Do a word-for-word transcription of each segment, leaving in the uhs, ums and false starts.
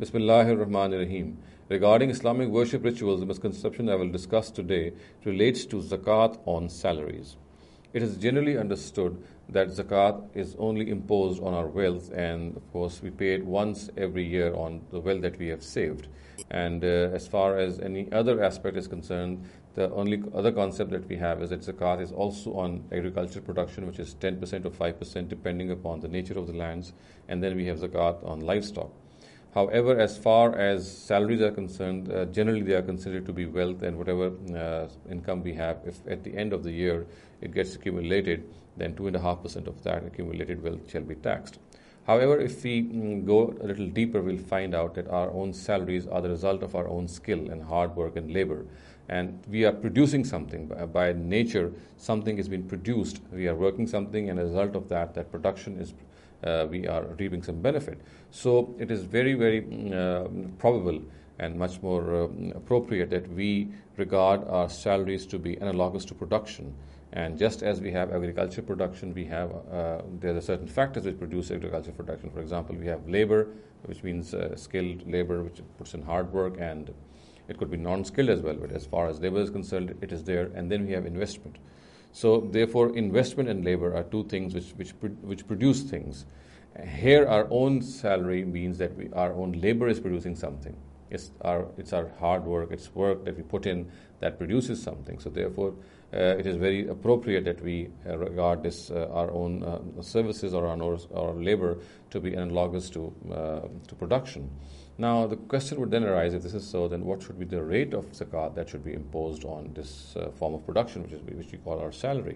Bismillahir Rahmanir Rahim. Regarding Islamic worship rituals, the misconception I will discuss today relates to zakat on salaries. It is generally understood that zakat is only imposed on our wealth, and of course we pay it once every year on the wealth that we have saved. And uh, as far as any other aspect is concerned, the only other concept that we have is that zakat is also on agricultural production, which is ten percent or five percent depending upon the nature of the lands, and then we have zakat on livestock. However, as far as salaries are concerned, uh, generally they are considered to be wealth, and whatever uh, income we have, if at the end of the year it gets accumulated, then two and a half percent of that accumulated wealth shall be taxed. However, if we mm, go a little deeper, we'll find out that our own salaries are the result of our own skill and hard work and labor. And we are producing something. By, by nature, something is being produced. We are working something, and as a result of that, that production is Uh, we are reaping some benefit. So it is very, very uh, probable and much more uh, appropriate that we regard our salaries to be analogous to production. And just as we have agriculture production, we have uh, there are certain factors which produce agriculture production. For example, we have labor, which means uh, skilled labor, which puts in hard work, and it could be non-skilled as well. But as far as labor is concerned, it is there. And then we have investment. So, therefore, investment and labor are two things which which which produce things. Here, our own salary means that we, our own labor is producing something. It's our it's our hard work, it's work that we put in that produces something. So, therefore, uh, it is very appropriate that we uh, regard this uh, our own uh, services or our, our labor to be analogous to uh, to production. Now, the question would then arise, if this is so, then what should be the rate of zakat that should be imposed on this uh, form of production, which is which we call our salary?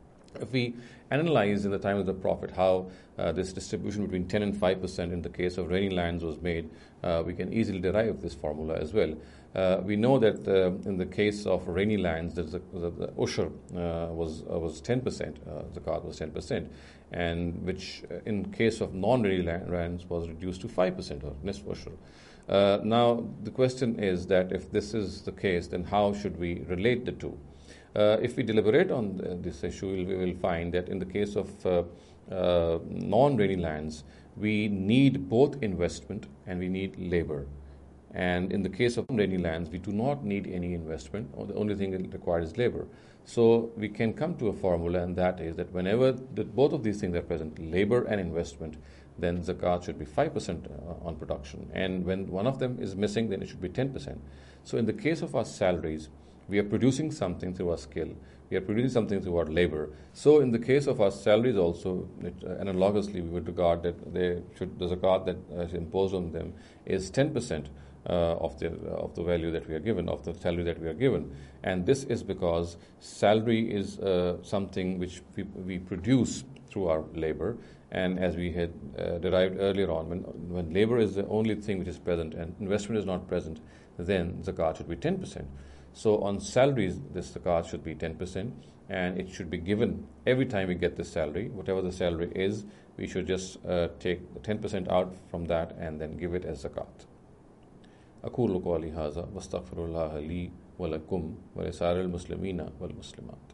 If we analyze in the time of the Prophet how uh, this distribution between ten and five percent in the case of rainy lands was made, uh, we can easily derive this formula as well. Uh, we know that uh, in the case of rainy lands, the, the, the ushr uh, was uh, was ten percent, uh, zakat was ten percent, and which uh, in case of non-rainy lands was reduced to five percent or nisf ushr. Uh, now, the question is that if this is the case, then how should we relate the two? Uh, if we deliberate on the, this issue, we will find that in the case of uh, uh, non-rainy lands, we need both investment and we need labor. And in the case of rainy lands, we do not need any investment, or the only thing it requires is labor. So we can come to a formula, and that is that whenever the, both of these things are present, labor and investment, then zakat should be five percent on production. And when one of them is missing, then it should be ten percent. So in the case of our salaries, we are producing something through our skill. We are producing something through our labor. So in the case of our salaries also, it, uh, analogously, we would regard that they should, the zakat that uh, is imposed on them is ten percent uh, of the uh, of the value that we are given, of the salary that we are given. And this is because salary is uh, something which we, we produce through our labor. And as we had uh, derived earlier on, when, when labor is the only thing which is present and investment is not present, then zakat should be ten percent. So on salaries, this zakat should be ten percent, and it should be given every time we get the salary. Whatever the salary is, we should just uh, take ten percent out from that and then give it as zakat. أقول قولي هذا واستغفر الله لي ولكم ولسائر المسلمين والمسلمات.